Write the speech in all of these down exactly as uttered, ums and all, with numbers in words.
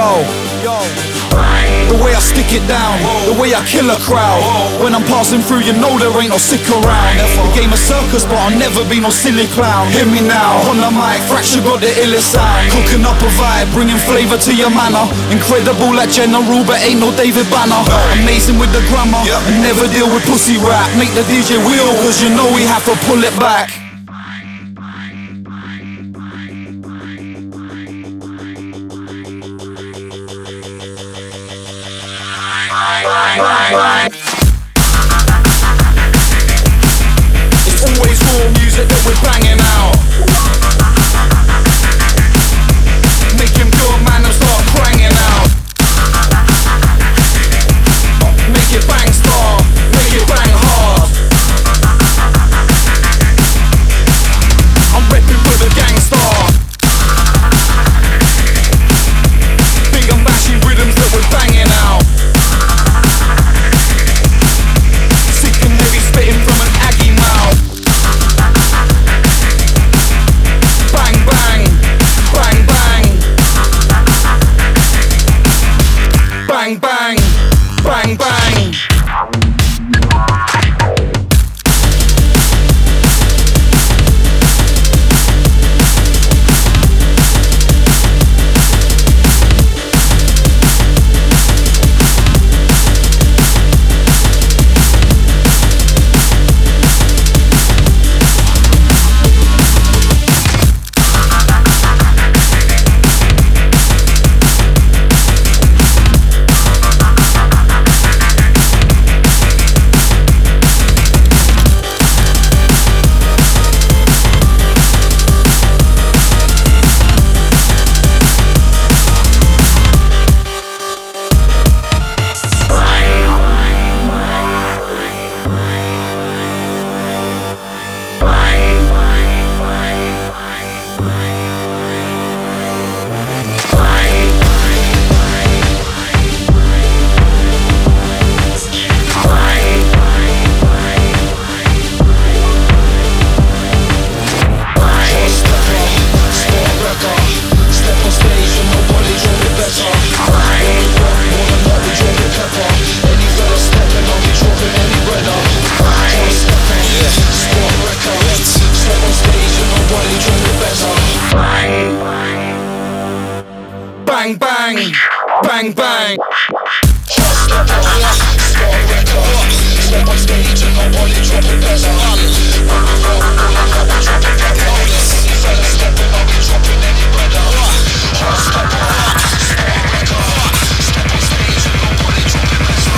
Yo, yo. The way I stick it down, the way I kill a crowd. When I'm passing through, you know there ain't no sick around. The game of circus, but I'll never be no silly clown. Hear me now, on the mic, Fracture got the illest sound. Cooking up a vibe, bringing flavour to your manner. Incredible like General, but ain't no David Banner. Amazing with the grammar, and never deal with pussy rap. Make the D J wheel, cause you know we have to pull it back. It's always raw music that we're banging out. Make him good, man, and start pranging out. Make it bang star, make it bang hard. I'm repping for the gangstar. Big and bashing rhythms that we're banging out. Spitting from an Aggie mouth. Bang bang, bang bang. Bang bang, bang bang. Bang bang, bang bang. Step on stage and nobody dropping better. Stepping, I'll be dropping any brother. Just step on, step on stage and nobody dropping better.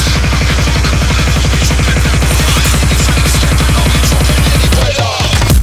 Stepping, I'll be dropping any brother.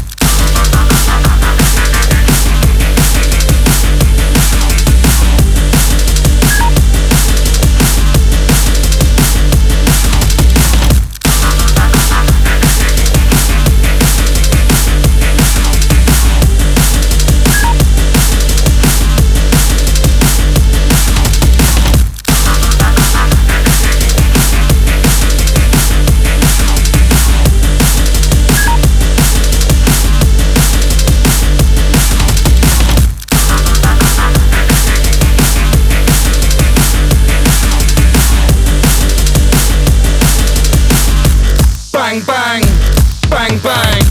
Bang bang, bang bang.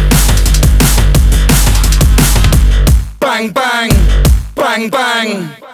Bang bang, bang bang.